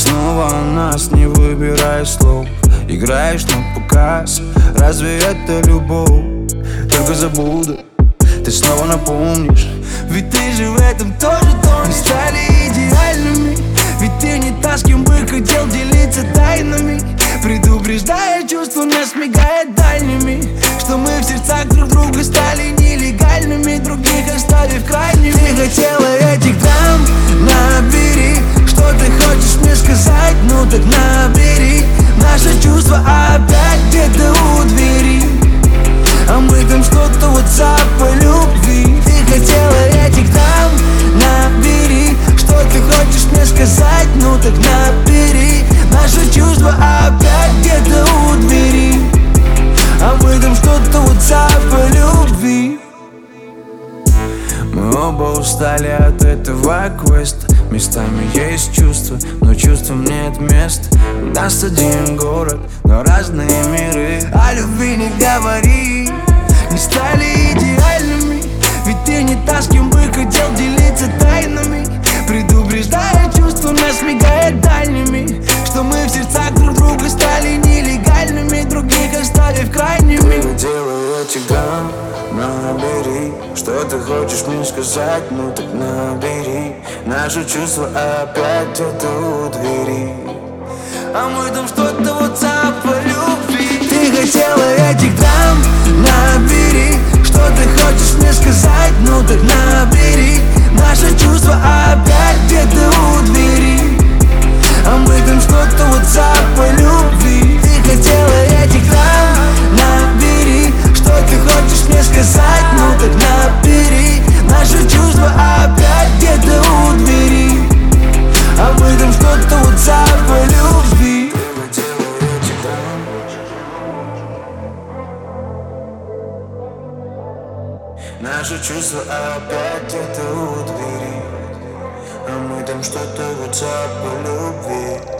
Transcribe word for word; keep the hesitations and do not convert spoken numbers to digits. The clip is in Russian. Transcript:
снова о нас, не выбирая слов. Играешь на показ, разве это любовь? Только забуду, ты снова напомнишь. Ведь ты же в этом тоже тонешь. Стали идеальными, ведь ты не та, с кем бы хотел делиться тайнами. Предупреждая чувства, нас мигает дальними, что мы в сердцах друг друга стали нелегальными, других оставив крайними. Ты хотела этих драм, набери, что ты хочешь мне сказать, ну так набери. Наши чувства опять где-то у двери, а мы там что-то WhatsApp по любви. Ты хотела этих драм, набери, что ты хочешь мне сказать, ну так набери. Наши чувства опять где-то у двери, а мы там что-то WhatsApp по любви. Мы оба устали от этого квеста. Местами есть чувства, но чувствам нет места. У нас один город, но разные миры. О любви не говори, не стали идеальными, ведь ты не та, с кем бы хотел делиться тайнами. Предупреждая чувства, нас мигает дальними, что мы в сердцах друг друга стали нелегальными, других оставив крайними. Ты делай эти грамм, набери, что ты хочешь мне сказать, ну так набери. Наши чувства опять где-то у двери, а мы там что-то WhatsApp по любви. Ты хотела этих драм, набери, что ты хочешь мне сказать, ну так набери. Наши чувства опять где-то у двери, а мы там что-то WhatsApp по любви. Ты хотела этих драм, набери, что ты хочешь мне сказать, ну так набери. Наши чувства опять где-то у двери, а мы там что-то WhatsApp по любви. Наши чувства опять где-то у двери, а мы там что-то WhatsApp по любви.